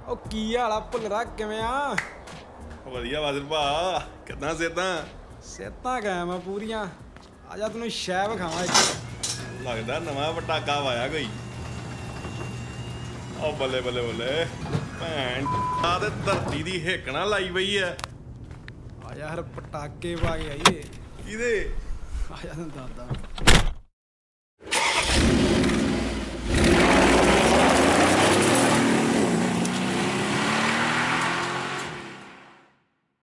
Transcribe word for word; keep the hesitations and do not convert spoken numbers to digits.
ਉਹ ਕੀ ਹਾਲ ਆ ਭੁੱਲਰਾ, ਕਿਵੇਂ ਆ? ਵਧੀਆ ਬਾਦਰ ਭਾ, ਕਿੱਦਾਂ ਸਿਹਤਾਂ? ਸਿਹਤਾਂ ਕਾਇਮ ਆ ਪੂਰੀਆਂ। ਆ ਜਾ ਤੈਨੂੰ ਸ਼ੈ ਵਿਖਾਵਾਂ ਇੱਕ। ਲੱਗਦਾ ਨਵਾਂ ਪਟਾਕਾ ਵਾਇਆ ਕੋਈ। ਉਹ ਬੱਲੇ ਬੱਲੇ ਬੱਲੇ, ਭੈਣ ਆ ਤੇ ਧਰਤੀ ਦੀ ਹਿੱਕਣਾ ਲਾਈ ਪਈ ਐ। ਆ ਜਾ ਹਰ ਪਟਾਕੇ ਪਾ ਕੇ ਆਈਏ। ਕਿਹਦੇ? ਆ ਜਾ ਤੈਨੂੰ ਦੱਸਦਾ।